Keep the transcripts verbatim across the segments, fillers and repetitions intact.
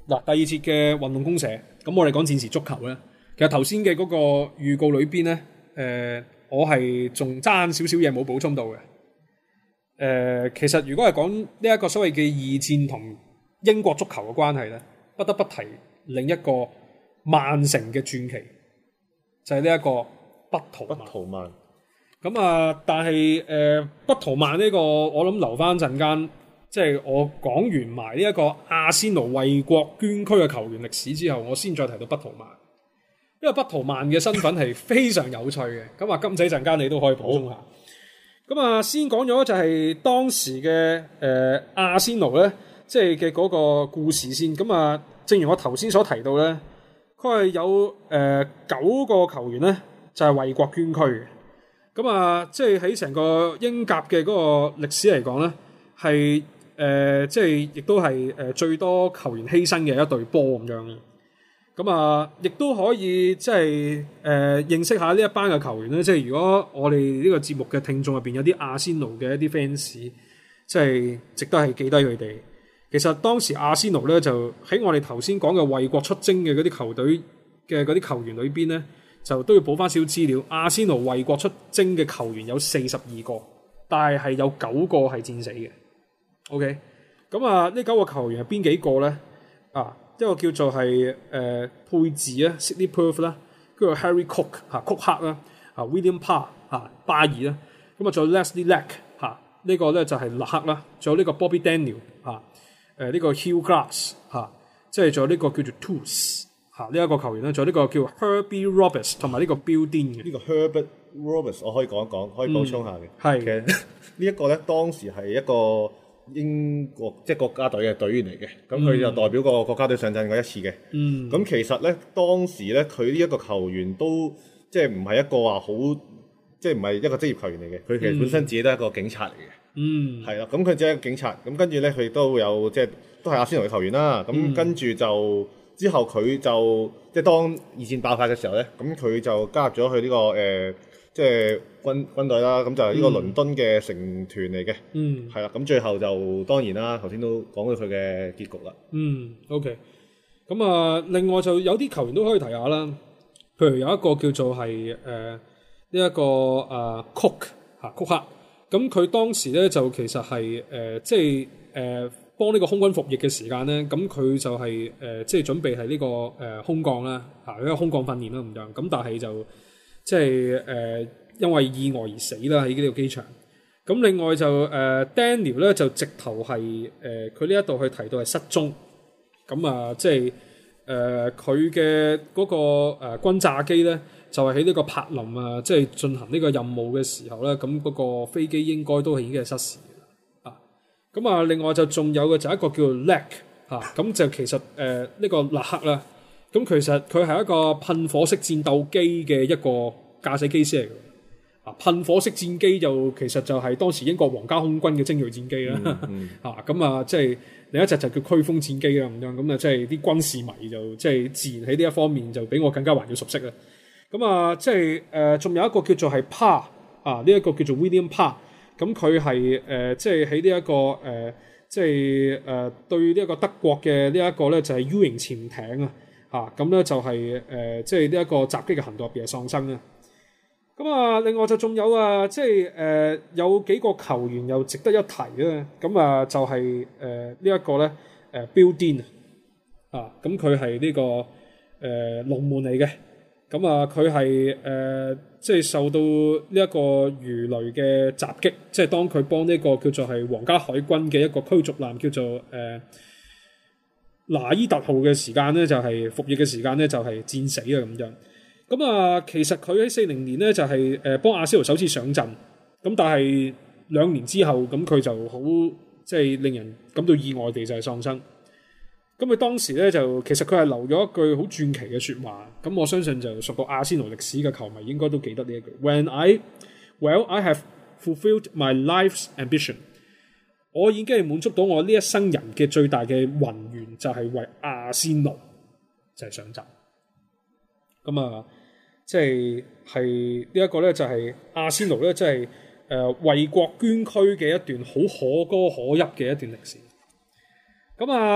嗱，第二節嘅運動公社，咁我哋講戰時足球咧，其實頭先嘅嗰個預告裏邊咧，誒、呃，我係仲爭少少嘢冇補充到嘅。誒、呃，其實如果係講呢一個所謂嘅二戰同英國足球嘅關係咧，不得不提另一個曼城嘅傳奇，就係呢一個畢圖曼。 畢圖曼。 咁啊，但係誒畢圖曼呢個，我諗留翻陣間。即係我講完埋呢一個阿仙奴為國捐軀嘅球員歷史之後，我先再提到畢圖曼，因為畢圖曼嘅身份係非常有趣嘅。咁啊，金仔陣間你都可以補充下。咁啊，先講咗就係當時嘅誒、呃、阿仙奴咧，即係嘅嗰個故事先。咁啊，正如我頭先所提到咧，佢係有誒、呃、九個球員咧，就係、是、為國捐軀嘅。咁啊，即係喺成個英甲嘅嗰個歷史嚟講咧，係。誒、呃，即係亦都係誒、呃、最多球員犧牲嘅一隊波咁樣嘅，咁啊，亦都可以即係誒、呃、認識下呢一班嘅球員咧。即係如果我哋呢個節目嘅聽眾入邊有啲阿仙奴嘅一啲 fans，即係值得係記低佢哋。其實當時阿仙奴咧就喺我哋頭先講嘅為國出征嘅嗰啲球隊嘅嗰啲球員裏邊咧，就都要補翻少少資料。阿仙奴為國出征嘅球員有四十二個，但係係有九個係戰死嘅。OK， 咁啊，呢九個球員係邊幾個咧？啊，一個叫做係誒、呃、佩治啊 ，Sidney Perth 啦，跟住 Harry Cook 嚇、啊，曲克啦，啊 William Parr 嚇、啊，巴爾啦，咁啊仲有 Leslie Lack 嚇、啊，這個、呢個咧就係、是、勒克啦，仲有呢個 Bobby Daniel 嚇、啊，誒、呃、呢、這個 Hugh Glass 嚇、啊，即係仲有呢個叫做 Tools 嚇呢一個球員咧，仲有呢個叫 Herbie Roberts 同埋呢個 Bill Dean 嘅。 呢個 Herbert Roberts 我可以講一講，可以補充下嘅。 係、嗯、 其實呢一個咧，當時係一個英國即係國家隊嘅隊員嚟嘅，咁佢就代表個國家隊上陣過一次嘅。嗯，咁其實咧當時咧佢呢一個球員都即係唔係一個話好，即係唔係一個職業球員嚟嘅，佢其實本身自己都係一個警察嚟嘅。嗯，係啦，咁佢只係一個警察，咁跟住咧佢都有即係都係阿仙奴嘅球員啦。咁、嗯、跟住就之後佢就即係當二戰爆發嘅時候咧，咁佢就加入咗去呢個誒。呃即係軍軍隊啦，咁就係呢個倫敦嘅成團嚟嘅，嗯，係啦，咁最後就當然啦，頭先都講到佢嘅結局啦。嗯 ，OK，咁啊，另外就有啲球員都可以提下啦，譬如有一個叫做係誒呢一個啊 Cook 嚇曲克，咁佢當時咧就其實係誒、呃、即係誒、呃、幫呢個空軍服役嘅時間咧，咁佢就係、是、誒、呃、即係準備係呢、這個誒、呃、空降啦嚇，因為空降訓練啦咁樣，咁但係就。即係誒、呃，因為意外而死啦喺呢個機場。咁另外就誒、呃、Daniel 咧就直頭係誒佢呢一度去提到係失蹤。咁啊，即係誒佢嘅嗰個誒、呃、轟炸機咧，就係喺呢個柏林啊，即係進行呢個任務嘅時候咧，咁嗰個飛機應該都係已經係失事嘅啊。咁啊，另外就仲有嘅就一個叫做 Lack 嚇，咁就其實誒呢、呃這個勒克啦。咁其實佢係一個噴火式戰鬥機嘅一個駕駛機師嚟嘅，啊噴火式戰機就其實就係當時英國皇家空軍嘅精鋭戰機啦，嚇、嗯、咁、嗯、啊即係另一隻就叫驅風戰機啦咁樣，咁啊即係啲軍事迷就即係自然喺呢一方面就比我更加還要熟悉啦。咁啊即係誒仲有一個叫做係 Parr 啊呢一個叫做 William Parr，咁佢係誒即係喺呢一個誒、呃、即係誒、呃、對呢一個德國嘅呢一個咧就係 U 型潛艇啊。啊，咁咧就係、是、誒、呃，即係呢一個襲擊嘅行動入邊係喪生啦。咁啊，另外就仲有啊，即係誒、呃、有幾個球員又值得一提啦。咁啊，就係、是、誒、呃這個、呢一個咧誒 Bill Dean 啊，咁佢係呢個誒、呃、龍門嚟嘅。咁啊，佢係誒即係受到呢一個魚雷嘅襲擊，即係當佢幫呢個叫做係皇家海軍嘅一個驅逐艦叫做誒。呃拿伊特號嘅時間咧，就係、是、服役嘅時間咧，就係、是、戰死啊咁樣。咁啊，其實佢喺四零年咧就係、是、誒幫阿仙奴首次上陣，咁但係兩年之後，咁佢就好即係令人感到意外地就係喪生。咁佢當時咧就其實佢係留咗一句好傳奇嘅説話，咁我相信就熟讀阿仙奴歷史嘅球迷應該都記得呢一句 ：When I well I have fulfilled my life's ambition。我已經係滿足到我呢一生人嘅最大嘅宏願，就係、是、為阿仙奴就係、是、上陣。咁啊，即係係呢一個咧，就係阿仙奴咧，即係誒為國捐軀嘅一段好可歌可泣嘅一段歷史。咁啊，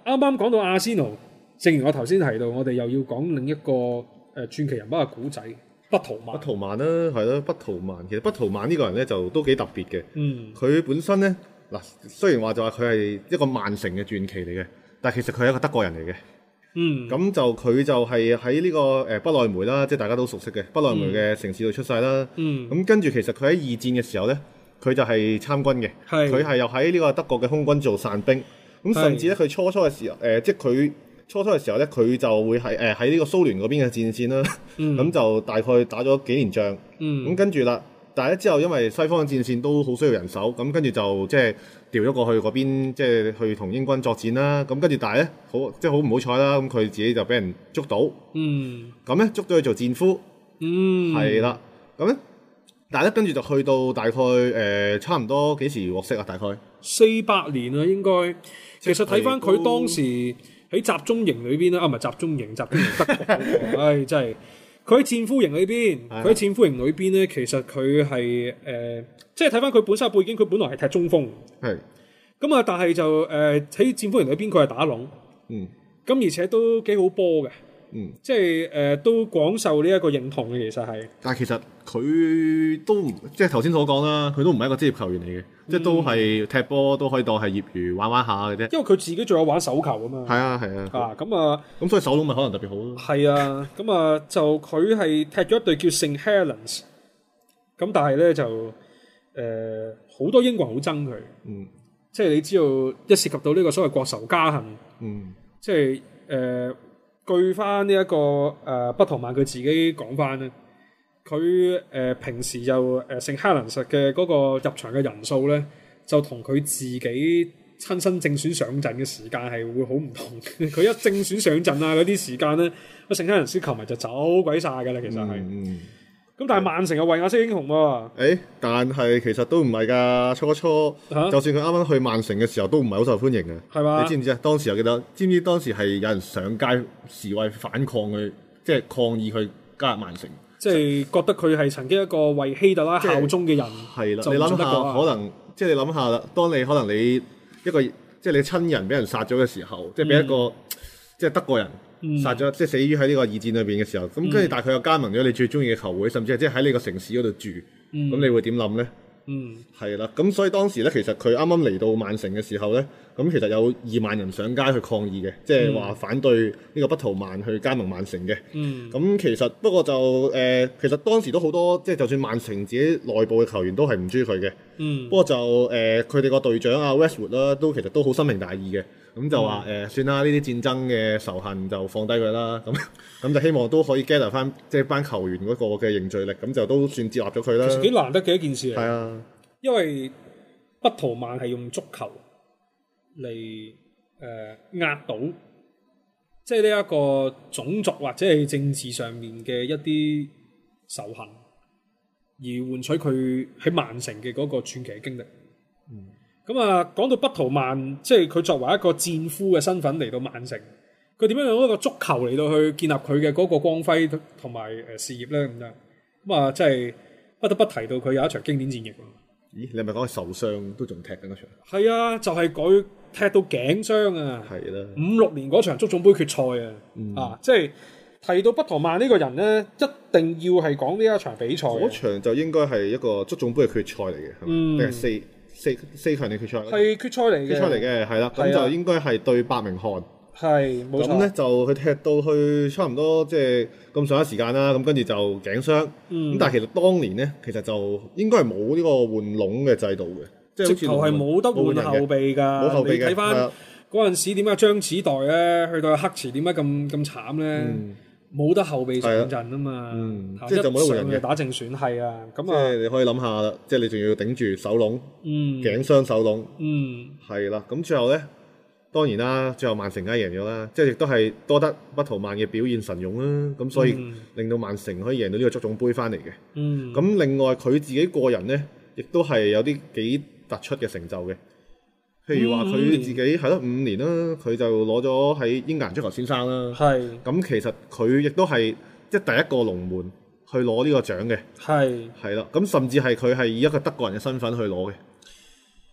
啱啱講到阿仙奴，正如我頭先提到，我哋又要講另一個誒傳奇人物嘅古仔，畢圖曼。 畢圖曼啦，係咯，畢圖曼。其實畢圖曼呢個人咧就都幾特別嘅。 嗯， 佢本身咧嗱，雖然話就話佢係一個曼城嘅傳奇嚟嘅，但係其實佢係一個德國人嚟嘅。 嗯， 咁就佢就係喺呢個誒不萊梅啦，即係大家都熟悉嘅不萊梅嘅城市度出世啦。 嗯， 咁跟住其實佢喺二戰嘅時候咧，佢就係參軍嘅。 係佢係又喺呢個德國嘅空軍做傘兵。咁甚至咧，佢初初嘅時候，誒、呃，即係佢初初嘅時候咧，佢就會係誒喺呢個蘇聯嗰邊嘅戰線啦。咁、嗯、就大概打咗幾年仗。咁、嗯、跟住啦，但係咧之後因為西方嘅戰線都好需要人手，咁跟住就即係調咗過去嗰邊，即係去同英軍作戰啦。咁跟住但係咧，好即係好唔好彩啦。咁佢自己就俾人捉到。嗯。咁咧捉咗去做戰俘。嗯。係啦。咁咧，但係咧跟住就去到大概誒、呃、差唔多幾時獲釋啊？大概四百年啊，應該。其實睇翻佢當時喺集中營裏邊咧，啊唔係集中營，集中營德國，唉、哎、真係佢喺戰俘營裏邊，佢喺戰俘營裏邊咧，其實佢係誒，即係睇翻佢本身嘅背景，佢本來係踢中鋒，係咁啊，但係就誒喺、呃、戰俘營裏邊佢係打籠，嗯，咁而且都幾好波嘅，嗯，即係誒、呃、都廣受呢一個認同嘅，其實係。但係其實佢都唔即係頭先所講啦，佢都唔係一個職業球員嚟嘅。即係都係踢波都可以當係業餘玩玩下嘅啫。 因為佢自己仲有玩手球啊嘛。 係啊係啊。 啊咁啊，咁所以手籠咪可能特別好咯。 係啊，咁啊就佢係踢咗一隊叫聖 Helens，咁但係咧就誒好、呃、多英國人好憎佢。嗯。即係你知道一涉及到呢個所謂國仇家恨。嗯。即係誒、呃、據翻呢一個誒畢圖曼佢自己講翻咧。佢誒、呃、平時就誒聖哈倫實嘅嗰個入場嘅人數咧，就同佢自己親身正選上陣嘅時間係會好唔同。佢一正選上陣啊嗰啲時間咧，個聖哈倫斯球迷就走鬼晒㗎啦。其實係，咁、嗯嗯、但係曼城又為亞式英雄喎。誒、 欸，但係其實都唔係㗎。初初、啊、就算佢啱啱去曼城嘅時候，都唔係好受歡迎嘅。係嘛？你知唔知啊？當時我記得，知唔知當時係有人上街示威反抗佢，即係抗議佢加入曼城。 即係覺得佢係曾經一個為希特拉效忠嘅人，係啦。 你諗下，可能即係你諗下啦。當你可能你一個即係你親人俾人殺咗嘅時候，嗯、即係俾一個即係德國人殺咗，嗯、即係死於喺呢個二戰裏邊嘅時候，咁跟住但係佢又加盟咗你最中意嘅球會，甚至係即係喺你個城市嗰度住，咁、嗯、你會點諗咧？嗯，係啦。咁所以當時咧，其實佢啱啱嚟到曼城嘅時候咧，咁其實有二萬人上街去抗議嘅，即係話反對呢個畢圖曼去加盟曼城嘅。嗯，咁其實不過就誒、呃，其實當時都好多，即係就算曼城自己內部嘅球員都係唔中意佢嘅。嗯，不過就誒，佢哋個隊長啊 Westwood 啦，都其實都好深明大義嘅。咁就話誒、嗯呃，算啦，呢啲戰爭嘅仇恨就放低佢啦。咁咁就希望都可以 gather 翻即係班球員嗰個嘅凝聚力，咁就都算接納咗佢啦。 其實幾難得嘅一件事嚟。 係啊。 因為畢圖曼係用足球嚟誒、呃、壓倒，即係呢一個種族或者係政治上面嘅一啲仇恨，而換取佢喺曼城嘅嗰個傳奇經歷。咁、嗯、啊，講到畢圖曼，即係佢作為一個戰俘嘅身份嚟到曼城，佢點樣用一個足球嚟到去建立佢嘅嗰個光輝同埋誒事業咧？咁樣咁啊，即係不得不提到佢有一場經典戰役。 咦，你係咪講佢受傷都仲踢緊嗰場？ 係啊，就係、是、佢踢到頸傷啊！係啦，五六年嗰場足總杯決賽啊！嗯、啊，即係提到畢圖曼呢個人咧，一定要係講呢一場比賽。嗰場就應該係一個足總杯嘅決賽嚟嘅，係咪？定係四四四強嘅決賽？ 係決賽嚟嘅。決賽嚟嘅，係啦。咁就應該係對伯明翰。係，冇錯。咁咧就佢踢到去差唔多即係咁上下時間啦，咁跟住就頸傷。咁、嗯、但係其實當年咧，其實就應該係冇呢個換籠嘅制度嘅，即係直頭係冇得換後備㗎。冇後備嘅。你睇翻嗰陣時點解張子岱咧去到黑池點解咁咁慘咧？冇、嗯、得後備上陣啊嘛，嗯、即係就冇得換人嘅打正選係啊。咁啊，即係你可以諗下啦，即係你仲要頂住手籠，嗯、頸傷手籠，係啦、嗯。咁最後咧。當然啦，最後曼城梗係贏咗啦，即係亦都係多得畢圖曼嘅表現神勇啦，咁所以令到曼城可以贏到呢個足總杯翻嚟嘅。咁、嗯、另外佢自己個人咧，亦都係有啲幾突出嘅成就嘅。譬如話佢自己係咯五年啦，佢就攞咗喺英格蘭足球先生啦。係。咁其實佢亦都係即係第一個龍門去攞呢個獎嘅。係。係啦，咁甚至係佢係以一個德國人嘅身份去攞嘅。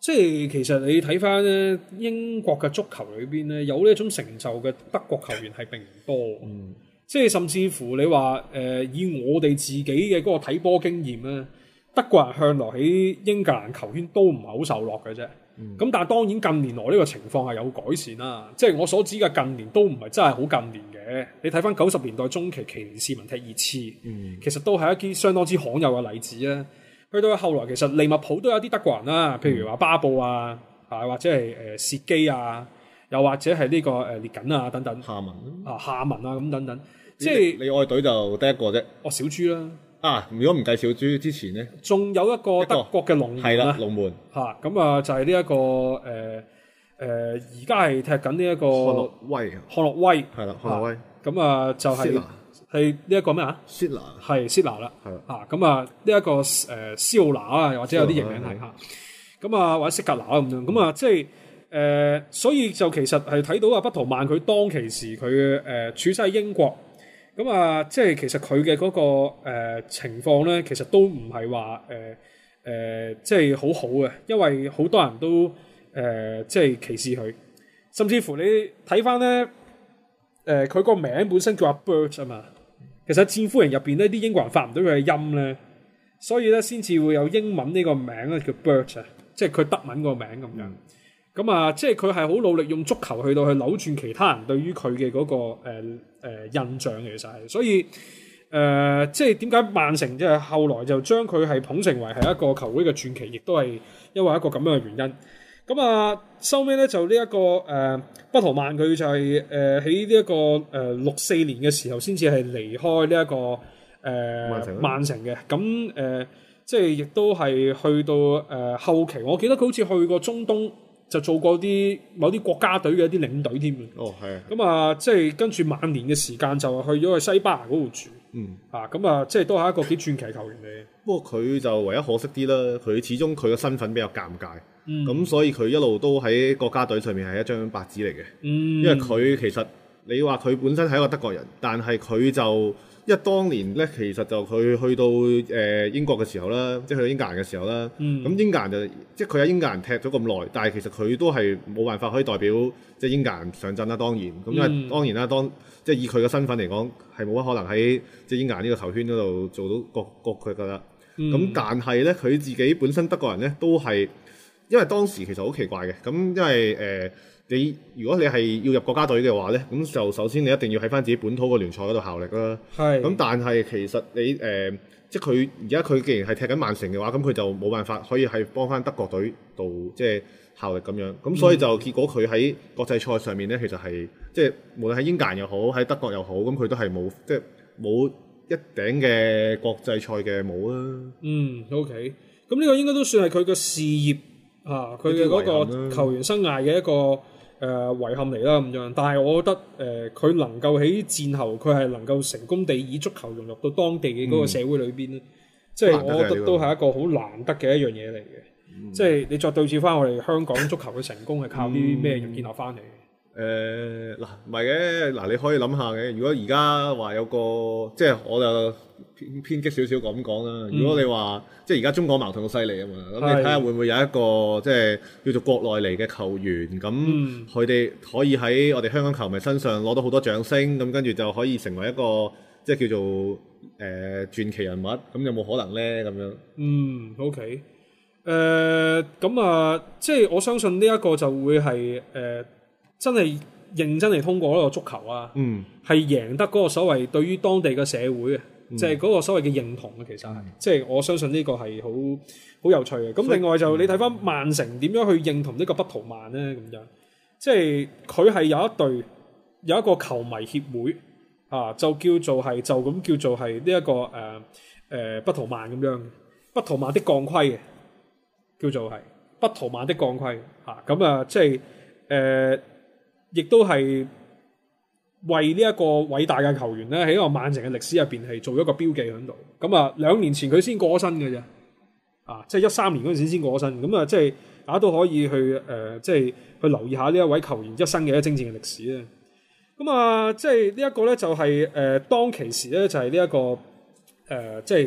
即係其實你睇翻咧英國嘅足球裏邊咧，有呢一種成就嘅德國球員係並唔多。嗯，即係甚至乎你話誒、呃、以我哋自己嘅嗰個睇波經驗咧，德國人向來喺英格蘭球圈都唔係好受落嘅啫。咁、嗯、但係當然近年來呢個情況係有改善啦。即係我所指嘅近年都唔係真係好近年嘅。你睇翻九十年代中期，奇連士文踢熱刺，嗯、其實都係一啲相當之罕有嘅例子啊。去到後來，其實利物浦都有啲德國人啦，譬如話巴布啊，啊或者係誒薛基啊，又或者係呢、這個誒、呃、列緊啊等等， 夏文啊夏文啊咁等等，即係你愛隊就得一個啫。 哦，小豬啦。啊， 如果唔計小豬之前咧， 仲有一個德國嘅龍門係啦，龍門嚇咁啊，就係呢一個誒誒，而家係踢緊呢一個漢諾威， 漢諾威係啦，漢諾威咁啊，就係。係呢一個咩啊？ 薛拿係薛拿啦，啊咁啊呢一個誒斯奧拿啊，或者有啲譯名係嚇，咁啊或者色格拿咁樣，咁啊即係誒，所以就其實係睇到啊，畢圖曼佢當其時佢誒、呃、處世喺英國，咁啊即係其實佢嘅嗰個、呃、情況咧，其實都唔係話誒誒即係好好嘅，因為好多人都誒、呃、即係歧視佢，甚至乎你睇翻咧誒佢個名本身叫阿 Bird 啊嘛。其實《戰俘營》入邊呢啲英國人發唔到佢嘅音咧，所以咧先至會有英文呢個名咧叫 Bert 啊，即係佢德文個名咁樣。咁、嗯、啊，即係佢係好努力用足球去到去扭轉其他人對於佢嘅嗰個誒誒、呃呃、印象，其實係。所以誒、呃，即係點解曼城即係後來就將佢係捧成為係一個球會嘅傳奇，亦都係因為一個咁樣嘅原因。咁啊，收尾咧就呢、這、一個誒，畢、呃、圖曼佢就係誒喺呢一個誒六四年嘅時候，先至係離開呢、這、一個誒、呃、曼城嘅。咁誒、呃，即係亦都係去到誒、呃、後期，我記得佢好似去過中東，就做過啲某啲國家隊嘅一啲領隊添嘅。 哦，係。 咁啊，即係跟住晚年嘅時間就去咗去西班牙嗰度住。嗯。啊，咁啊，即係都係一個幾傳奇球員嚟。 不過佢就唯一可惜啲啦，佢始終佢嘅身份比較尷尬。咁、嗯、所以佢一路都喺國家隊上面係一張白紙嚟嘅，嗯、因為佢其實你話佢本身係一個德國人，但係佢就因為當年咧，其實就佢去到誒、呃、英國嘅時候啦，即係去到英格蘭嘅時候啦，咁、嗯、英格蘭就即係佢喺英格蘭踢咗咁耐，但係其實佢都係冇辦法可以代表即係英格蘭上陣啦。當然，咁因為當然啦，當即係以佢嘅身份嚟講，係冇乜可能喺即係英格蘭呢個球圈嗰度做到各各佢覺得。咁、嗯、但係咧，佢自己本身德國人咧都係。因為當時其實好奇怪嘅，咁因為誒、呃、你如果你係要入國家隊嘅話咧，咁就首先你一定要喺翻自己本土個聯賽嗰度效力啦。係。咁但係其實你誒、呃，即係佢而家佢既然係踢緊曼城嘅話，咁佢就冇辦法可以係幫翻德國隊度即係效力咁樣。咁所以就結果佢喺國際賽上面咧，其實係即係無論喺英格蘭又好，喺德國又好，咁佢都係冇即係冇一頂嘅國際賽嘅帽啦。嗯 ，OK。咁呢個應該都算係佢嘅事業。啊！佢嘅嗰個球員生涯嘅一個誒、呃、遺憾嚟啦咁樣，但係我覺得誒佢、呃、能夠喺戰後佢係能夠成功地以足球融入到當地嘅嗰個社會裏邊咧，即係、嗯、我覺得都係一個好難得嘅一樣嘢嚟嘅。即係、嗯、你再對照翻我哋香港足球嘅成功係靠啲咩建立翻嚟？誒嗱唔係嘅嗱，你可以諗下嘅。如果而家話有個即係我就偏偏激少少咁講啦。如果你話、嗯、即係而家中港矛盾好犀利啊嘛，咁你睇下會唔會有一個即係叫做國內嚟嘅球員咁，佢哋、嗯、可以喺我哋香港球迷身上攞到好多掌聲，咁跟住就可以成為一個即係叫做誒、呃、傳奇人物，咁有冇可能咧？咁樣嗯 OK 誒咁啊，即係我相信呢一個就會係誒。呃真係認真嚟通過呢個足球啊，係、嗯、贏得嗰個所謂對於當地嘅社會啊，即係嗰個所謂嘅認同啊，其實係，即係、嗯、我相信呢個係好好有趣嘅。咁另外就、嗯、你睇翻曼城點樣去認同呢個畢圖曼咧咁樣，即係佢係有一隊有一個球迷協會啊，就叫做係就咁叫做係呢一個誒誒畢圖曼咁樣，畢圖曼的鋼盔嘅叫做係畢圖曼的鋼盔嚇，咁啊即係誒。呃亦都係為呢一個偉大嘅球員咧，喺一個曼城嘅歷史入邊係做一個標記喺度。咁啊，兩年前佢先過咗身嘅啫，啊，即係一三年嗰陣時先過咗身。咁啊，即係大家都可以去誒、呃，即係去留意下呢一位球員一生嘅一精彩嘅歷史咧。咁啊，即係呢一個咧就係、是、誒、呃、當其時咧就係呢一個誒、呃，即係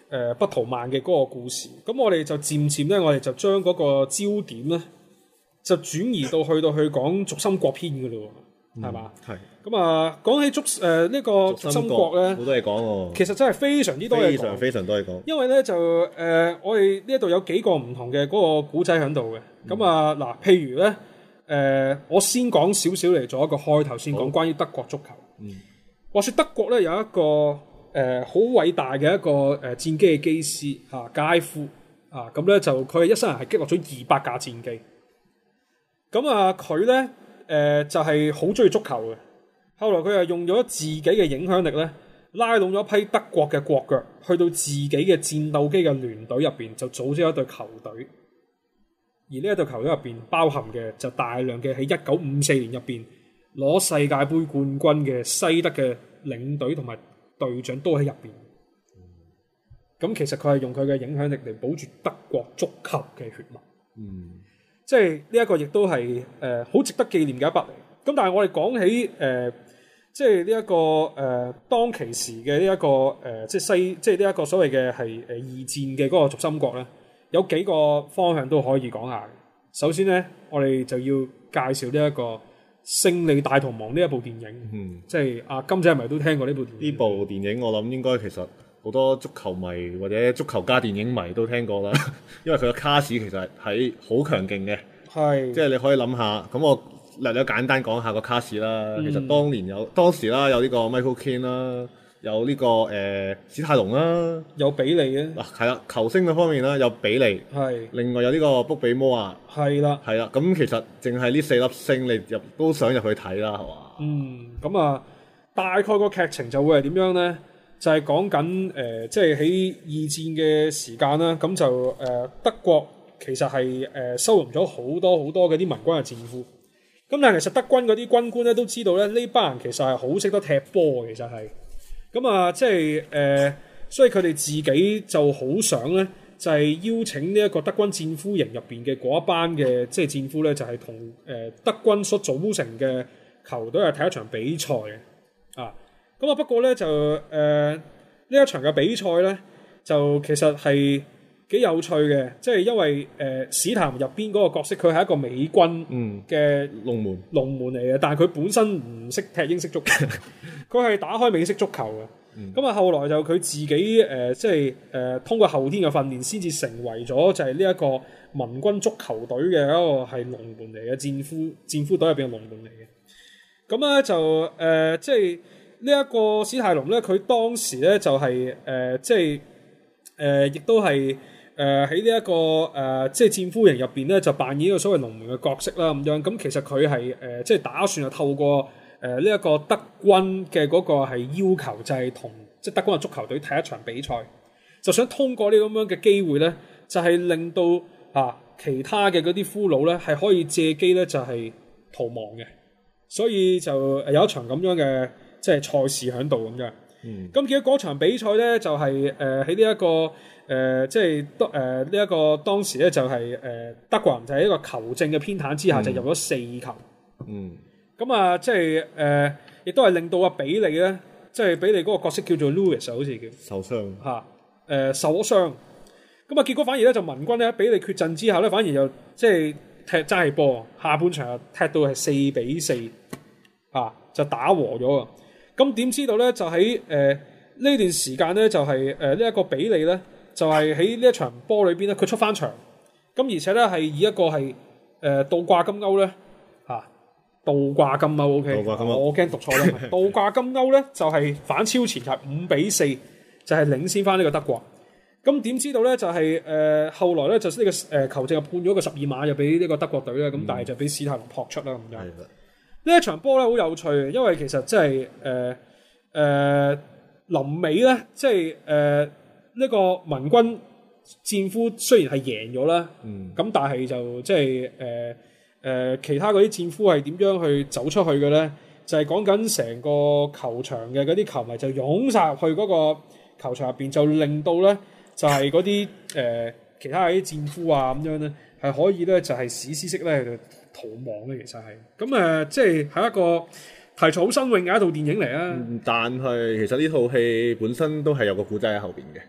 誒不圖曼嘅嗰個故事。咁我哋就漸漸咧，我哋就將嗰個焦點咧就轉移到去到去講軸心國篇嘅咯，係嘛？係。咁啊，講起軸誒呢個軸心國咧， 好多嘢講喎。 其實真係非常之多嘢講， 非常非常多嘢講。 因為咧就誒、呃，我哋呢一度有幾個唔同嘅嗰個古仔喺度嘅。咁、嗯、啊嗱，譬如咧誒、呃，我先講少少嚟做一個開頭，先講關於德國足球。嗯。話說德國咧有一個誒好、呃、偉大嘅一個誒戰機嘅機師嚇加埃夫啊，咁咧就佢一生人係擊落咗二百架戰機。咁啊佢咧誒就係好中意足球嘅。後來佢又用咗自己嘅影響力咧，拉攏咗一批德國嘅國腳，去到自己嘅戰鬥機嘅聯隊入邊，就組織一隊球隊。而呢一隊球隊入邊包含嘅就大量嘅喺一九五四年入邊攞世界盃冠軍嘅西德嘅領隊同埋隊長都喺入邊。咁、嗯、其實佢係用佢嘅影響力嚟保住德國足球嘅血脈。嗯，即係呢一個亦都係誒好值得紀念嘅一筆嚟。咁但係我哋講起誒。呃即係呢一個誒、呃、當其時嘅呢一個誒、呃、即係西即係呢一個所謂嘅係誒二戰嘅嗰個軸心國咧，有幾個方向都可以講下。首先咧，我哋就要介紹呢一個《勝利大逃亡》呢一部電影。嗯，即係阿金仔係咪都聽過呢部電影？呢部電影我諗應該其實好多足球迷或者足球加電影迷都聽過啦，因為佢嘅卡士其實係好強勁嘅。係，即係你可以諗下咁我。略略簡單講下個卡士啦，嗯、其實當年有當時啦，有呢個 Michael Keane 啦，有呢、這個誒、呃、史泰龍啦， 有比利嘅，嗱係啦，球星嘅方面啦，有比利，係，另外有呢個卜比摩啊，係啦，係啦，咁其實淨係呢四粒星你入都想入去睇啦，係嘛？嗯，咁啊，大概個劇情就會係點樣咧？就係講緊誒，即係喺二戰嘅時間啦，咁就誒、呃、德國其實係誒、呃、收容咗好多好多嘅啲民軍嘅戰俘。咁但係其實德軍嗰啲軍官咧都知道咧，呢班人其實係好識得踢波，其實係咁啊，即係誒，所以佢哋自己就好想咧，就係、是、邀請呢一個德軍戰俘營入邊嘅嗰一班嘅即係戰俘咧，就係同誒德軍所組成嘅球隊係睇一場比賽嘅啊。咁啊不過咧就誒呢、呃、一場嘅比賽咧，就其實係幾有趣嘅，即係因為誒、呃、史談入邊嗰個角色，佢係一個美軍嘅龍門龍門嚟嘅，但係佢本身唔識踢英式足球，佢係打開美式足球嘅。咁啊、嗯，後來就佢自己誒、呃，即係誒、呃、通過後天嘅訓練，先至成為咗就係呢一個民軍足球隊嘅一個係龍門嚟嘅戰俘戰俘隊入邊嘅龍門嚟嘅。咁咧就誒、呃，即係呢一個史泰龍咧，佢當時咧就係、是、誒、呃，即係誒，亦、呃、都係。誒喺呢一個誒、呃、即係戰俘營入邊咧，就扮演一個所謂龍門嘅角色啦咁樣。咁其實佢係誒即係打算係透過誒呢一個德軍嘅嗰個係要求，就係同即係德軍嘅足球隊踢一場比賽，就想通過呢咁樣嘅機會咧，就係、是、令到啊其他嘅嗰啲俘虜咧係可以借機咧就係、是、逃亡嘅。所以就有一場咁樣嘅即係賽事喺度咁樣。嗯，咁結果嗰場比賽咧就係誒喺呢一個。誒、呃、即係德誒呢一個當時咧就係、是、誒、呃、德國人就喺一個球證嘅偏袒之下、嗯、就入咗四球。嗯，咁啊即係誒亦都係令到阿比利咧，即係比利嗰個角色叫做 Louis 好似叫受傷嚇誒、呃、受咗傷。咁啊結果反而咧就民軍咧比利缺陣之後咧，反而又即係踢齋氣波，下半場又踢到係四比四啊，就打和咗啊。咁點知道咧就喺誒呢段時間咧就係誒呢一個比利咧。就係喺呢一場波裏邊咧，佢出翻場，咁而且咧係以一個係誒、呃、倒掛金鈎咧嚇，倒掛金鈎 OK，倒掛金鈎我驚讀錯啦。倒掛金鈎咧就係、是、反超前，就係五比四，就係領先翻呢個德國。咁點知道咧就係、是、誒、呃、後來咧就呢、這個誒、呃、球證就判咗個十二碼，就俾呢個德國隊啦。咁、嗯、但係就俾史泰龍撲出啦咁樣。呢的一場波咧好有趣，因為其實即係誒誒臨尾咧，即係誒。呃呢個民軍戰俘雖然係贏咗啦，咁、嗯、但係就即係誒誒其他嗰啲戰俘係點樣去走出去嘅咧？就係講緊成個球場嘅嗰啲球迷就湧晒入去嗰個球場入邊，就令到咧就係嗰啲誒其他嗰啲戰俘啊咁樣咧係可以咧就係史詩式咧去逃亡嘅。其實係咁誒，即係係一個題材好新穎嘅一套電影嚟啊、嗯！但係其實呢套戲本身都係有個故仔喺後邊嘅。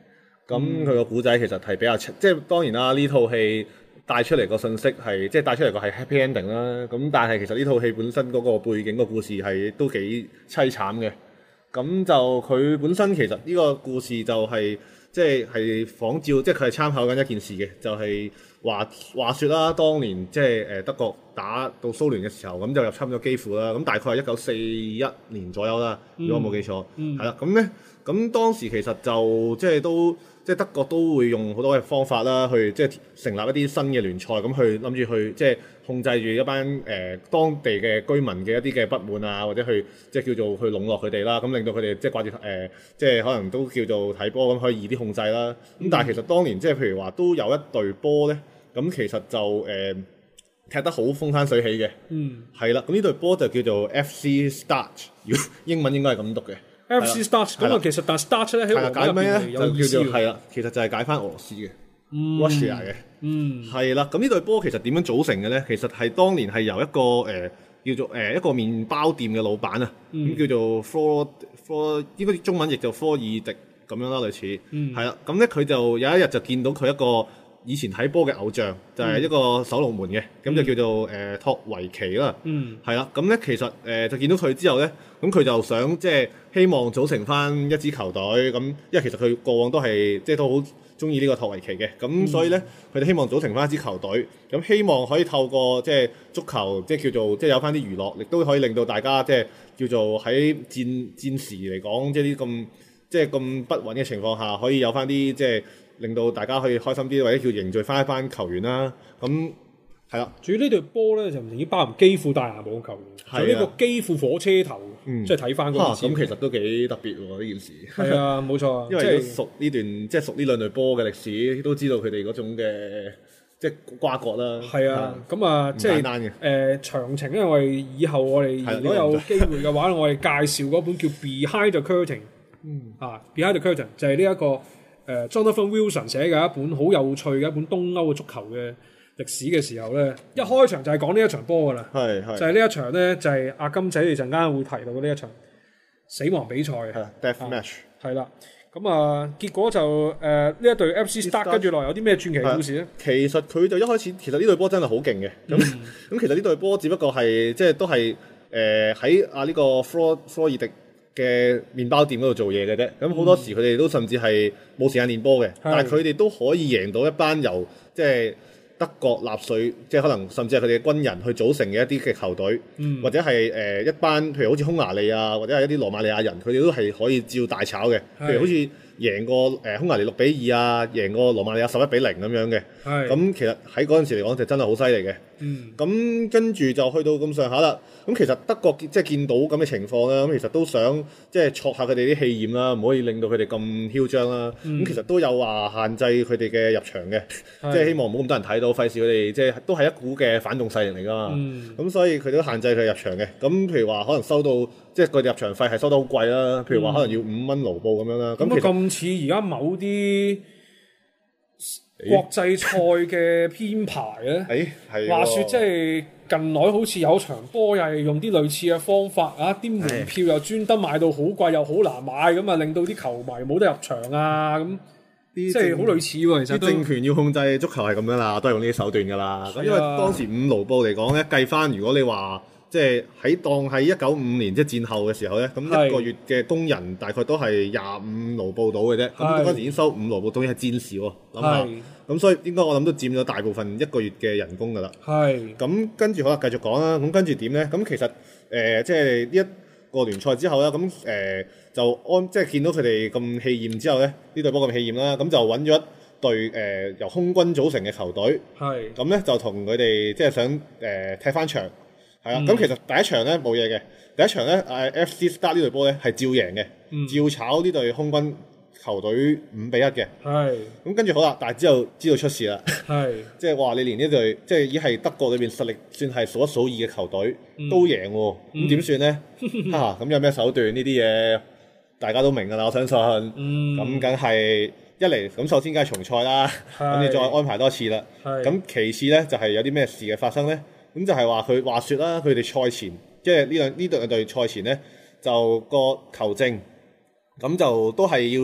咁佢個古仔其實係比較即係當然啦，呢套戲帶出嚟個信息係即係帶出嚟個係 happy ending 啦。咁但係其實呢套戲本身嗰個背景個故事係都幾凄慘嘅。咁就佢本身其實呢個故事就係即係係仿照，即係佢係參考緊一件事嘅，就係、是、話話説啦，當年即係誒德國打到蘇聯嘅時候，咁就入侵咗基輔啦。咁大概係一九四一年左右啦，如果我冇記錯，係啦、嗯。咁咧，咁當時其實就即係都即係德國都會用好多嘅方法啦，去即係成立一啲新嘅聯賽，咁去諗住去即係控制住一班誒、呃、當地嘅居民嘅一啲嘅不滿啊，或者去即係叫做去籠絡佢哋啦，咁令到佢哋即係掛住誒，即係可能都叫做睇波咁可以易啲控制啦。咁、嗯、但係其實當年即係譬如話都有一隊波咧，咁其實就誒、呃、踢得好風生水起嘅，嗯，係啦。咁呢隊波就叫做 F C Start， 英文應該係咁讀嘅。 F C Start 咁啊，其實但 Start 咧喺俄羅斯入邊有意思嘅， 係啦，其實就係解翻俄羅斯嘅 Russia 嘅，嗯，係啦。咁呢隊波其實點樣組成嘅咧？其實係當年係由一個誒、呃、叫做誒、呃、一個麵包店嘅老闆啊，咁、嗯、叫做科科應該中文譯就科爾迪咁樣啦，類似，係啦、嗯。咁咧佢就有一日就見到佢一個以前睇波嘅偶像，就係、是、一個守龍門嘅，咁、嗯、就叫做誒、呃、托維奇啦，係啦、嗯。咁咧其實誒、呃、就見到佢之後咧，咁佢就想即係希望組成翻一支球隊，咁因為其實佢過往都係即係都好中意呢個托維奇嘅，咁、嗯、所以咧佢哋希望組成翻一支球隊，咁希望可以透過即係足球，即係叫做即係有翻啲娛樂，亦都可以令到大家即係叫做喺戰戰時嚟講，即係啲咁即係咁不穩嘅情況下，可以有翻啲即係令到大家可以開心啲，或者叫凝聚翻一班球員啦。咁係啦， 至於呢隊波咧就唔止包含基輔大拿姆嘅球員，仲有呢個基輔火車頭，即係睇翻嗰陣時。咁其實都幾特別喎呢件事。 係啊，冇錯， 因為都熟呢段即係熟呢兩隊波嘅歷史，都知道佢哋嗰種嘅即係瓜葛啦。 係啊，咁啊即係誒詳情，因為我哋以後我哋如果有機會嘅話，我哋介紹嗰本叫 Behind the Curtain， 嗯啊 Behind the Curtain 就係呢一個誒 Jonathan Wilson 寫嘅一本好有趣嘅一本東歐嘅足球嘅歷史嘅時候咧，一開場就係講呢一場波㗎啦，係係就係呢一場咧，就係阿金仔你陣間會提到嘅呢一場死亡比賽，係 Death Match，係啦，咁啊結果就誒呢一隊 F C Start 跟住落有啲咩傳奇故事咧？ 其實佢就一開始其實呢隊波真係好勁嘅，咁咁、嗯、其實呢隊波只不過係即係都係誒喺啊呢個科科爾迪嘅麵包店嗰度做嘢嘅啫，咁好多時佢哋都甚至係冇時間練波嘅，嗯、但係佢哋都可以贏到一班由即係德國納粹，即係可能甚至係佢哋嘅軍人去組成嘅一啲嘅球隊，嗯、或者係誒、呃、一班譬如好似匈牙利啊，或者係一啲羅馬尼亞人，佢哋都係可以照大炒嘅。譬如好似贏過誒、呃、匈牙利六比二啊，贏過羅馬尼亞十一比零咁樣嘅。咁其實喺嗰陣時嚟講就真係好犀利嘅。咁、嗯、跟住就去到咁上下啦。咁其實德國即係見到咁嘅情況啦，咁其實都想即係挫下佢哋啲氣焰啦，唔可以令到佢哋咁囂張啦。咁、嗯、其實都有話限制佢哋嘅入場嘅，即係希望唔好咁多人睇到，費事佢哋即係都係一股嘅反動勢力嚟㗎嘛。咁、嗯、所以佢哋都限制佢入場嘅。咁譬如話可能收到即係佢哋入場費係收得好貴啦，譬如話可能要五蚊盧布咁樣啦。咁啊咁似而家某啲國際賽嘅編排咧，誒係話説即係近來好似有場波又係用啲類似嘅方法啊，啲門票又專登買到好貴又好難買咁啊，令到啲球迷冇得入場啊咁，即係好類似喎。其實啲政權要控制足球係咁樣啦，都係用呢啲手段㗎啦。咁、啊、因為當時五盧布嚟講咧，計翻如果你話即係喺當喺一九五年即係戰後嘅時候咧，咁一個月嘅工人大概都係廿五盧布到嘅啫。咁嗰陣時已經收五盧布，當然係戰士喎。諗下，咁所以應該我諗都佔咗大部分一個月嘅人工㗎啦。係。咁跟住好啦，繼續講啦。咁跟住點咧？咁其實誒、呃、即係呢一個聯賽之後啦，咁誒、呃、就安即係見到佢哋咁氣焰之後咧，呢隊波咁氣焰啦，咁就揾咗一隊誒、呃、由空軍組成嘅球隊。係。咁咧就同佢哋即係想誒、呃、踢翻場。係啦，咁、嗯、其實第一場咧冇嘢嘅，第一場咧誒 F C Start 呢隊波咧係照贏嘅，嗯、照炒呢隊空軍球隊五比一嘅。係，咁跟住好啦，但係之後知道出事啦。係，即係話你連呢隊即係已係德國裏邊實力算係數一數二嘅球隊、嗯、都贏喎，咁點算咧？嚇、啊，咁有咩手段呢啲嘢？大家都明㗎啦，我相信。嗯。咁梗係一嚟，咁首先梗係重賽啦，咁你再安排多次啦。係。咁其次咧就係、是、有啲咩事嘅發生咧？咁就係話佢話説啦，佢哋賽前即係呢兩呢隊嘅隊賽前咧，就個球證咁就都係要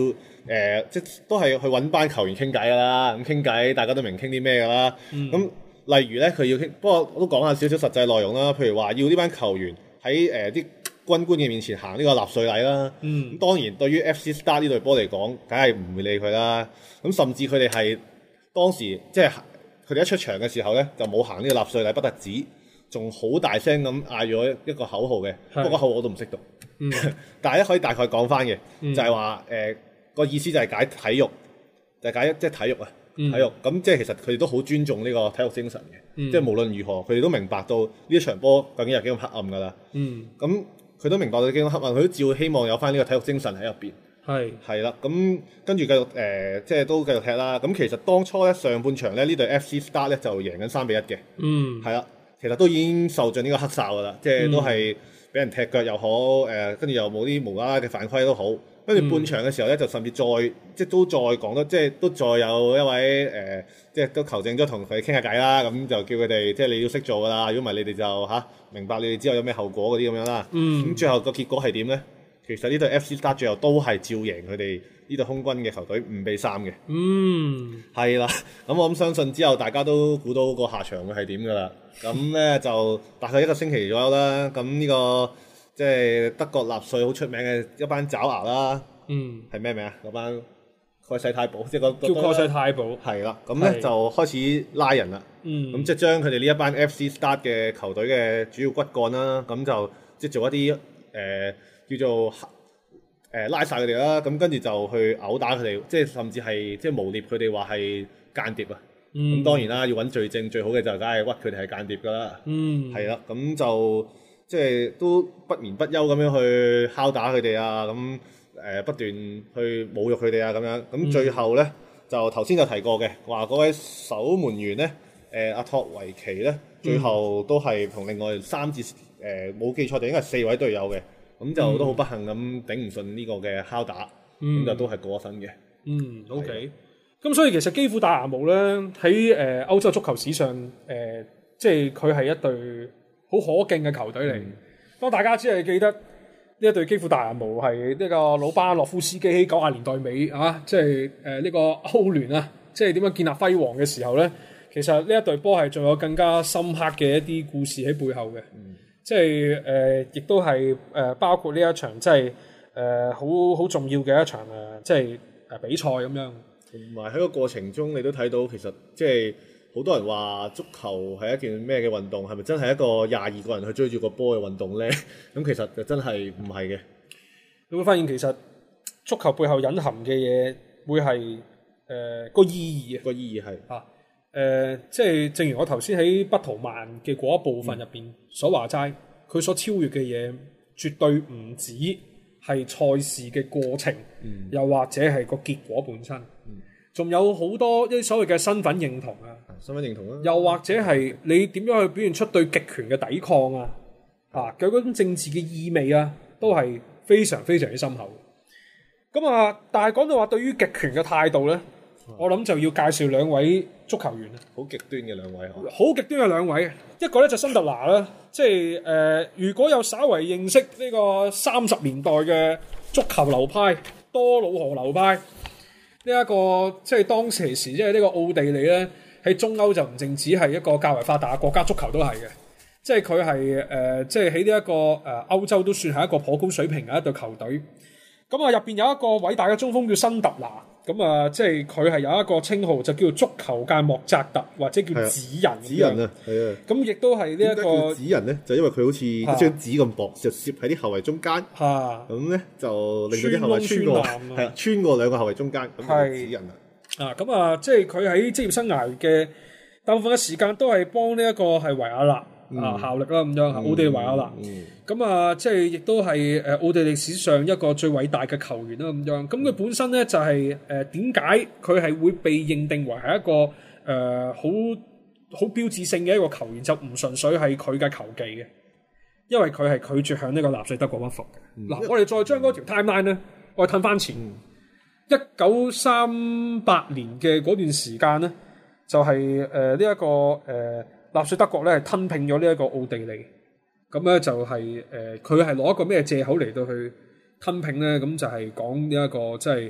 呃、即都係去揾班球員傾偈㗎啦。咁傾偈大家都明傾啲咩㗎啦。咁、嗯、例如咧，佢要傾，不過我都講下少少實際內容啦。譬如話要呢班球員喺誒啲軍官嘅面前行呢個納粹禮啦。咁、嗯、當然對於 F C Star 呢隊波嚟講，梗係唔會理佢啦。咁甚至佢哋係當時即係佢哋一出場嘅時候咧，就冇行呢個納粹禮，不特止，仲好大聲咁嗌咗一個口號嘅。不過個口號我都唔識讀，嗯、但係咧可以大概講翻嘅，就係話誒個意思就係解體育，就係、是、解即係體育啊，嗯、體育咁即係其實佢哋都好尊重呢個體育精神嘅，嗯、即係無論如何佢哋都明白到呢一場波究竟有幾咁黑暗㗎啦。咁佢都明白到幾咁黑暗，佢都照希望有翻呢個體育精神喺入邊。係係啦，咁跟住繼續誒、呃，即係都繼續踢啦。咁其實當初咧上半場咧呢隊 F C Star 咧就贏緊三比一嘅。嗯，係啦，其實都已經受盡呢個黑哨㗎啦，即係都係俾人踢腳又好，誒跟住又冇啲無啦啦嘅犯規都好。跟住半場嘅時候咧，就甚至再即係都再講得，即係都再有一位誒、呃，即係都求證咗同佢哋傾下偈啦。咁就叫佢哋即係你要識做㗎啦，如果唔係你哋就嚇、啊、明白你哋之後有咩後果嗰啲咁樣啦。嗯，咁最後個結果係點咧？其實呢隊 F C Star 最後都係照贏佢哋呢隊空軍嘅球隊五比三嘅。嗯，係啦。咁我諗相信之後大家都估到個下場會係點㗎啦。咁咧就大概一個星期左右啦。咁呢、這個即係德國納粹好出名嘅一班爪牙啦。嗯，係咩名啊？嗰班蓋世太保，即係個叫蓋世太保。係啦。咁咧就開始拉人啦。嗯。咁即係將佢哋呢一班 F C Star 嘅球隊嘅主要骨幹啦，咁就即係做一啲誒。呃叫做誒、呃、拉晒佢哋啦，咁跟住就去毆打佢哋，即係甚至係即係誣蔑佢哋話係間諜啊！咁、嗯、當然啦，要揾罪證最好嘅就梗係屈佢哋係間諜㗎啦。嗯，係啦，咁就即係都不眠不休咁樣去敲打佢哋啊，咁誒、呃、不斷去侮辱佢哋啊，咁樣咁最後咧、嗯、就頭先就提過嘅話，嗰位守門員咧誒阿托維奇咧，最後都係同另外三至誒冇記錯就應該係四位隊友嘅。咁就都好不幸咁頂唔順呢個嘅敲打，咁、嗯、就都係過身嘅。嗯 ，OK。咁所以其實基輔戴拿模咧喺誒歐洲足球史上，誒、呃、即係佢係一隊好可敬嘅球隊嚟。嗯、當大家只係記得呢一隊基輔戴拿模係呢個魯巴諾夫斯基喺九十年代尾啊，即係誒呢個歐聯啊，即係點樣建立輝煌嘅時候咧，其實呢一隊波係仲有更加深刻嘅一啲故事喺背後嘅。嗯即係誒、呃，亦都係誒、呃，包括呢一場即係誒，好好重要嘅一場誒、呃，即係誒、呃、比賽咁樣。 同埋喺個過程中，你都睇到其實即係好多人話足球係一件咩嘅運動？係咪真係一個廿二個人去追住個波嘅運動咧？咁其實就真係唔係嘅。 你會發現其實足球背後隱含嘅嘢會係誒、呃、個意義個意義係啊。誒、呃，即係正如我頭先喺不圖曼嘅嗰一部分入邊所話齋，佢、嗯、所超越嘅嘢絕對唔止係賽事嘅過程，嗯、又或者係個結果本身，仲、嗯、有好多一啲所謂嘅身份認同啊， 身份認同啊， 又或者係你點樣去表現出對極權嘅抵抗啊，啊，佢嗰種政治嘅意味啊，都係非常非常之深厚。咁啊，但係講到話對於極權嘅態度咧。我諗就要介紹兩位足球員啦， 好極端嘅兩位， 好極端嘅兩位，一個咧就辛特拿啦，即係誒、呃，如果有稍為認識呢個三十年代嘅足球流派，多瑙河流派呢一、這個，即係當時時即係呢個奧地利咧喺中歐就唔淨止係一個較為發達嘅國家，足球都係嘅，即係佢係誒，即係喺呢一個誒歐、呃、洲都算係一個頗高水平嘅一隊球隊。咁啊，入邊有一個偉大嘅中鋒叫辛特拿。咁啊，即係佢係有一個稱號，就叫做足球界莫扎特，或者叫紙人。 紙人啊，係啊。 咁亦都係呢一個紙人咧，就因為佢好似一張紙咁薄，就攝喺啲後衞中間。嚇、啊！咁咧就令到啲後衞穿過，係啊，穿過兩個後衞中間，咁就紙人啦。 啊，咁啊，即係佢喺職業生涯嘅大部分嘅時間都係幫呢一個係維也納。嗯、啊效力啦咁樣，奧地利維也納，咁啊即係亦都係誒奧地利史上一個最偉大嘅球員啦咁樣。咁佢本身咧就係誒點解佢係會被認定為係一個誒好好標誌性嘅一個球員，就唔純粹係佢嘅球技嘅，因為佢係拒絕向呢個納粹德國屈服嘅。嗱、嗯，我哋再將嗰條 timeline 咧，我哋褪翻前一九三八年嘅嗰段時間咧，就係誒呢一個誒。呃納粹德國咧係吞併咗呢一個奧地利，咁咧就係誒佢係攞一個咩藉口嚟到去吞併咧？咁就係講呢一個即係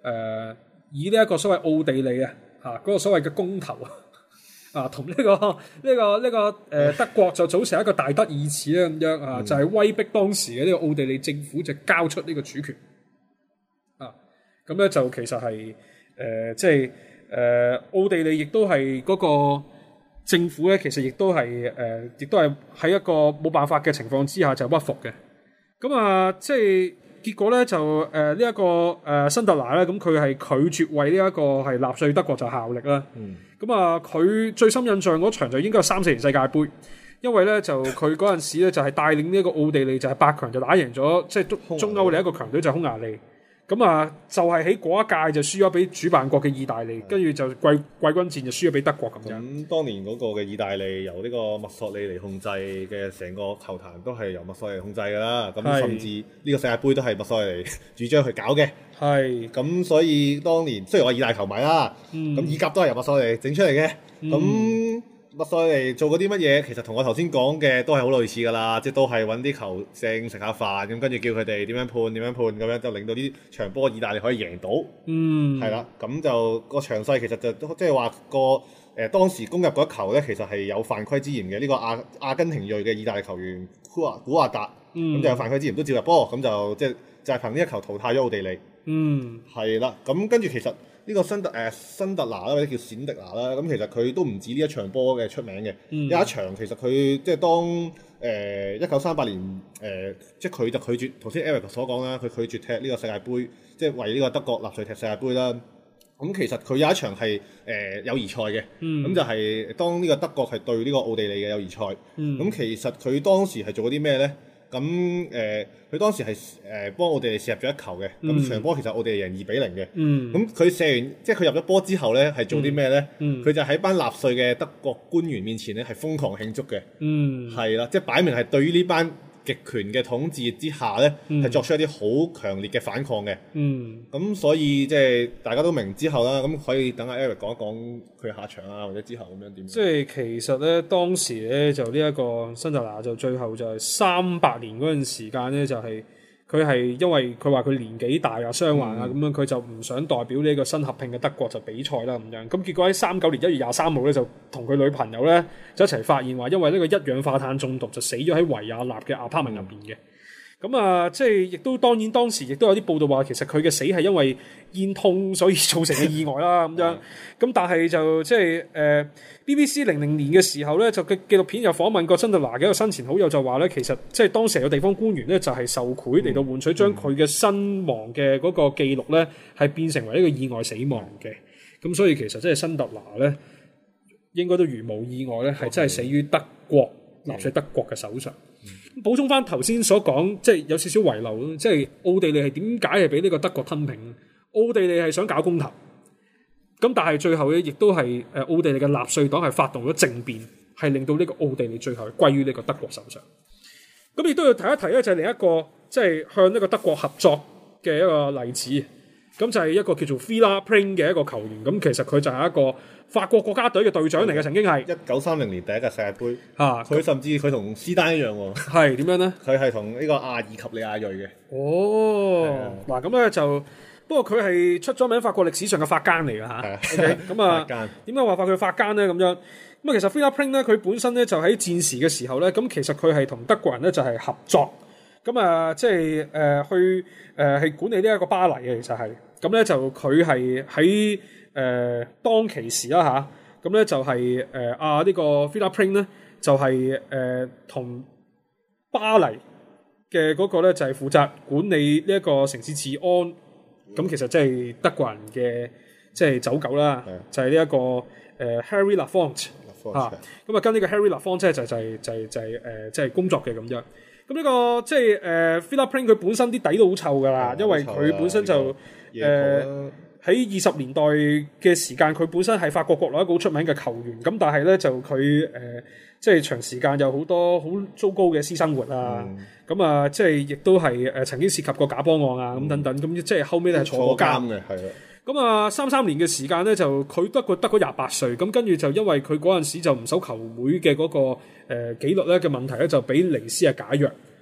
呃、以呢一個所謂奧地利啊嚇嗰個所謂嘅公投啊，同呢、這個呢、這個呢、這個誒、呃、德國就組成一個大德意志咧咁樣啊，就係、是、威逼當時嘅呢個奧地利政府就交出呢個主權啊。咁咧就其實係誒、呃、即係誒、呃、奧地利亦都係嗰個政府咧，其實亦都係誒亦都係喺一個冇辦法嘅情況之下就屈服嘅。咁啊，即係結果咧就誒呢一個誒、呃、辛特拿咧，咁佢係拒絕為呢一個係納粹德國就效力啦。咁、嗯、啊，佢最深印象嗰場就應該係三四年世界盃，因為咧就佢嗰陣時咧就係帶領呢一個奧地利就係八強就打贏咗，即係中中歐嘅一個強隊就係匈牙利。咁啊，就係喺嗰一屆就輸咗俾主辦國嘅意大利，跟住就季季軍戰就輸咗俾德國咁樣。 咁當年嗰個嘅意大利由呢個墨索里尼控制嘅成個球壇都係由墨索里尼控制㗎啦。咁甚至呢個世界盃都係墨索里尼主張去搞嘅。係。咁所以當年雖然我係意大利球迷啦，咁、嗯、意甲都係由墨索里尼整出嚟嘅。咁、嗯墨索里尼做嗰啲乜嘢，其實同我頭先講嘅都係好類似㗎啦，即係都係揾啲球證食下飯，咁跟住叫佢哋點樣判點樣判，咁樣就令到啲場波意大利可以贏到。嗯，係啦，咁就個詳細其實就即係話個誒、呃、當時攻入嗰球咧，其實係有犯規之嫌嘅。呢、這個阿阿根廷裔嘅意大利球員古亞古亞達，咁、嗯、就有犯規之嫌都照入波，咁就即係就係、是、憑呢一球淘汰咗奧地利。嗯，係啦，咁跟住其實。呢個辛特誒、呃、辛特拿啦，或者叫冼迪拿啦，咁其實佢都唔止呢一場波嘅出名嘅、嗯。有一場其實佢即係當誒一九三八年誒、呃，即係佢就拒絕頭先 Eric 所講啦，佢拒絕踢呢個世界盃，即係為呢個德國納粹踢世界盃啦。咁其實佢有一場係誒、呃、友誼賽嘅，咁、嗯、就係當呢個德國係對呢個奧地利嘅友誼賽。咁、嗯、其實佢當時係做咗啲咩咧？咁誒，佢、呃、當時係誒、呃、幫奧地利射入咗一球嘅，咁、嗯、場波其實奧地利贏二比零嘅。咁、嗯、佢射完，即係佢入咗波之後咧，係做啲咩咧？佢、嗯嗯、就喺班納粹嘅德國官員面前咧，係瘋狂慶祝嘅。係、嗯、啦，即係擺明係對於呢班極權嘅統治之下咧，係、嗯、作出一啲好強烈嘅反抗嘅。咁、嗯、所以即係大家都明之後啦，咁可以等阿 Eric 講一講佢下場啊，或者之後咁樣點。即係其實咧，當時咧就呢一個辛特拿就最後就係三八年嗰陣時間咧，就係佢係因為佢話佢年紀大啊、傷患啊咁、嗯、樣，佢就唔想代表呢個新合併嘅德國就比賽啦咁樣。咁結果喺三九年一月廿三號咧，就同佢女朋友咧就一齊發現話，因為呢個一氧化碳中毒就死咗喺維也納嘅 apartment 入邊嘅。咁啊，即係亦都當然當時亦都有啲報道話，其實佢嘅死係因為煙通所以造成嘅意外啦咁樣。咁但係就即係誒 B B C 零零年嘅時候咧，就嘅紀錄片有訪問過辛特拿嘅一個生前好友就話咧，其實即係當時有地方官員咧就係受賄嚟到換取將佢嘅身亡嘅嗰個記錄咧係變成為一個意外死亡嘅。咁所以其實即係辛特拿咧應該都如無意外咧係真係死於德國納粹德國嘅手上。補充翻頭先所講，即係有少少遺漏，即係奧地利係點解係俾呢個德國吞併？奧地利係想搞公投，咁但係最後咧，亦都係誒奧地利嘅納粹黨係發動咗政變，係令到呢個奧地利最後係歸於呢個德國手上。咁亦都要提一提咧，就係另一個即係向呢個德國合作嘅一個例子。咁就係一個叫做 Villa Pring 嘅一個球員，咁其實佢就係一個法國國家隊嘅隊長嚟嘅，曾經係一九三零年第一屆世界盃嚇，佢、啊、甚至佢同斯丹一樣喎，係點樣咧？佢係同呢個阿爾及利亞裔嘅。哦，嗱咁咧就不過佢係出咗名法國歷史上嘅法奸嚟㗎嚇。OK，咁啊點解話法佢法奸咧？咁樣咁啊，其實 Villa Pring 咧，佢本身咧就喺戰時嘅時候咧，咁其實佢係同德國人咧就係合作。咁啊，即係誒去誒係、呃、管理呢一個巴黎嘅，其實係咁咧就佢係喺誒當其時啦吓，咁咧就係誒啊呢個 Villa Pring 咧就係誒同巴黎嘅嗰個咧就係負責管理呢一個城市治安，咁、嗯、其實即係德國人嘅即係走狗啦，就係呢一個誒、呃、Harry Lafont 嚇，咁啊跟呢個 Harry Lafont 即係就就係就係就係誒即係工作嘅咁樣。咁呢、這個即係誒 Villa Pring 佢本身啲底都好臭㗎啦、嗯，因為佢本身就誒喺二十年代嘅時間，佢本身係法國國內一個好出名嘅球員。咁但係咧就佢誒、呃、即係長時間有好多好糟糕嘅私生活啊。咁、嗯、啊即係亦都係誒曾經涉及過假波案啊咁、嗯、等等。咁即係後尾咧係坐過監嘅，係啦。咁啊三三年嘅時間咧就佢得個得嗰廿八歲。咁跟住就因為佢嗰陣時就唔守球會嘅嗰、那個誒、呃、紀律咧嘅問題咧，就俾尼斯啊解約。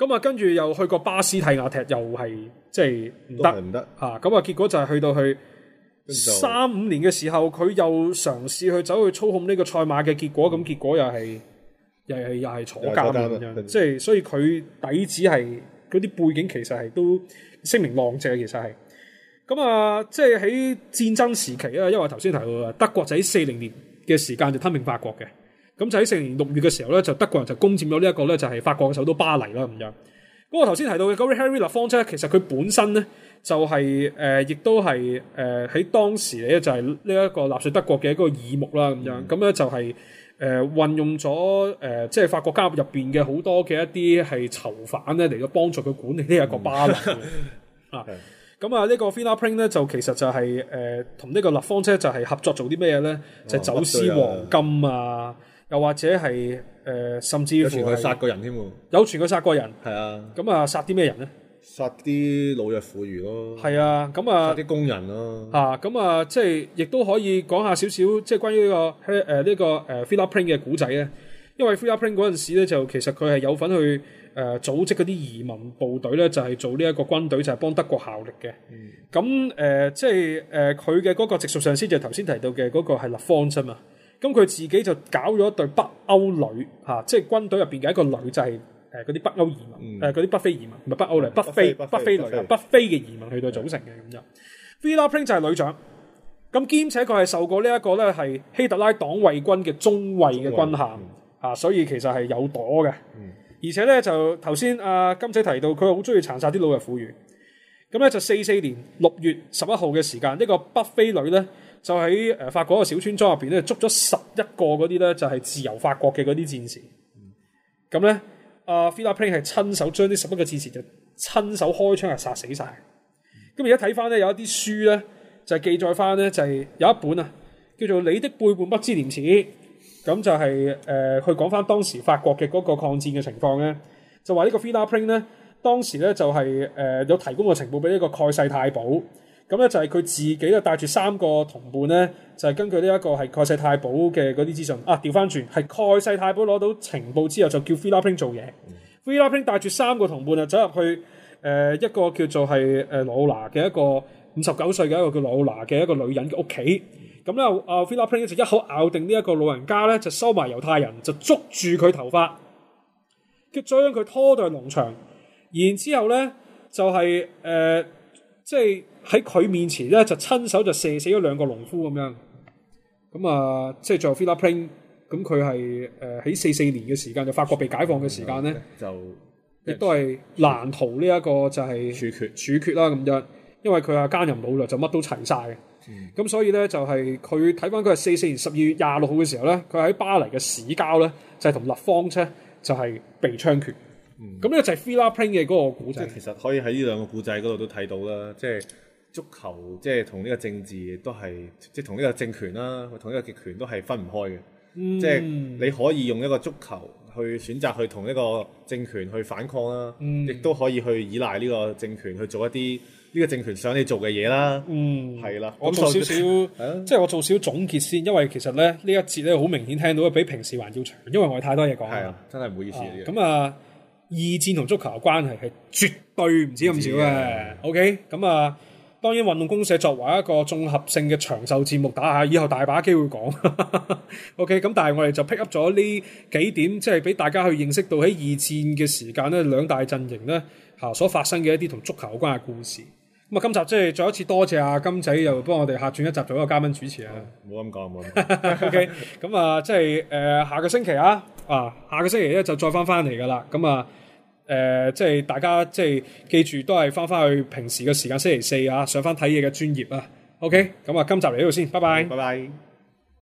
咁啊，跟住又去過巴斯蒂亞踢，又係即係唔得唔得嚇。咁啊，結果就係去到去三五年嘅時候，佢又嘗試去走去操控呢個賽馬嘅結果，咁、嗯、結果又係又係又係坐監咁樣。即係所以佢底子係嗰啲背景其實係都聲名狼藉，其實係。咁啊，即係喺戰爭時期啊，因為頭先提到啊，德國就喺四零年嘅時間就吞併法國嘅。咁就喺四零年六月嘅時候咧，就德國人就攻佔咗呢一個咧，就係法國嘅首都巴黎啦咁樣。咁我頭先提到嘅嗰位 Henry Lafont 咧，其實佢本身咧就係、是、誒，亦、呃、都係誒喺當時咧就係呢一個納粹德國嘅一個耳目啦咁樣。咁咧、嗯、就係、是、誒、呃、運用咗誒、呃、即係法國監獄入邊嘅好多嘅一啲係囚犯咧嚟到幫助佢管理呢一個巴黎啊。咁啊，呢個 Philippe 咧就其實就係誒同呢個 Lafont 就係合作做啲咩嘢咧？就係、走私黃金啊！又或者係誒、呃，甚至乎有傳佢殺過人添喎， 有傳佢殺過人，係啊。咁啊，殺啲咩人咧？ 殺啲老弱婦孺咯， 係啊。咁啊， 殺啲工人咯。 啊，咁啊，即係亦都可以講下少少，即係關於呢、這個誒呢、呃這個誒 Philippe 嘅古仔咧。因為 Philippe 嗰陣時咧，就其實佢係有份去誒、呃、組織嗰啲移民部隊咧，就係、是、做呢一個軍隊，就係、是、幫德國效力嘅。咁誒、嗯呃，即係誒佢嘅嗰個直屬上司就係頭先提到嘅嗰個係 Lafont啫嘛。咁佢自己就搞咗一隊北歐女嚇、啊，即係軍隊入邊嘅一個女，就係誒嗰啲北歐移民，誒嗰啲北非移民，唔係北歐嚟，北非北非女啊，北非嘅移民去到組成嘅咁樣。Philippe 就係女長，咁兼且佢係受過呢一個咧係希特拉黨衛軍嘅中尉嘅軍銜嚇，所以其實係有朵嘅。嗯、而且咧就頭先阿金仔提到，佢好中意殘殺啲老弱婦孺。咁咧就四四年六月十一號嘅時間，呢、這個北非女咧。就喺誒法國個小村莊入邊咧，捉咗十一個嗰啲咧，就係自由法國嘅嗰啲戰士。咁咧、嗯，阿 Philippe 係親手將呢十一個戰士就親手開槍係殺死晒。咁而家睇翻咧，有一啲書咧就係、是、記載翻咧，就係、是、有一本啊，叫做《你的背叛不知廉恥》。咁就係、是、誒、呃、去講翻當時法國嘅嗰個抗戰嘅情況咧，就話呢個 Philippe 咧當時咧就係、是、誒、呃、有提供個情報俾呢個蓋世太保。咁咧就係佢自己咧帶住三個同伴咧，就係、是、根據呢一個係蓋世太保嘅嗰啲資訊啊，調翻轉係蓋世太保攞到情報之後，就叫 Philippe 做嘢。Philippe 帶住三個同伴啊，走入去誒、呃、一個叫做係誒羅奧拿嘅一個五十九歲嘅一個叫羅奧拿嘅一個女人嘅屋企。咁咧啊 Philippe 就一口咬定呢一個老人家咧，就收埋猶太人，就捉住佢頭髮，跟住將佢拖到去農場，然之後咧就係、是、誒、呃、即係。喺佢面前咧，就親手就射死咗兩個農夫咁樣。咁啊，即係最後 Philippe 咁佢係誒喺四四年嘅時間，就法國被解放嘅時間咧，就亦都係難逃呢一個就係處決處決啦咁樣。因為佢係奸淫擄掠，就乜都齊晒嘅。咁、嗯、所以咧就係佢睇翻佢係四四年十二月廿六號嘅時候咧，佢喺巴黎嘅市郊咧就係同勒方車就係被槍決。咁呢個就係 Philippe 嘅嗰個古仔。 即係其實可以喺呢兩個古仔嗰度都睇到啦，即係。足球即係同呢個政治都係，即係同呢個政權啦，同呢個極權都係分唔開嘅。嗯、即係你可以用一個足球去選擇去同呢個政權去反抗啦，亦都、嗯、可以去依賴呢個政權去做一啲呢個政權想你做嘅嘢啦。嗯，係啦。 我做少少，即係我做少少總結先，因為其實咧呢一節咧好明顯聽到比平時還要長，因為我哋太多嘢講。係啊， 真係唔好意思。 咁啊，二戰同足球嘅關係係絕對唔止咁少嘅。OK，咁啊。當然運動公社作為一個綜合性嘅長壽節目，打下以後大把機會講。OK，咁但係我哋就 pick up 咗呢幾點，即係俾大家去認識到喺二戰嘅時間咧，兩大陣營咧嚇所發生嘅一啲同足球有關嘅故事。咁啊，今集即係再一次多謝阿金仔又幫我哋客串一集做一個嘉賓主持啊！ 唔好咁講，唔好咁講。 OK，咁啊，即係誒下個星期啊，啊下個星期咧就再翻翻嚟噶啦。咁啊〜誒、呃，即係大家即係記住，都係翻返去平時嘅時間，星期四啊，上翻睇嘢嘅專業啊。OK，咁啊，今集嚟呢度先，拜拜， 拜拜。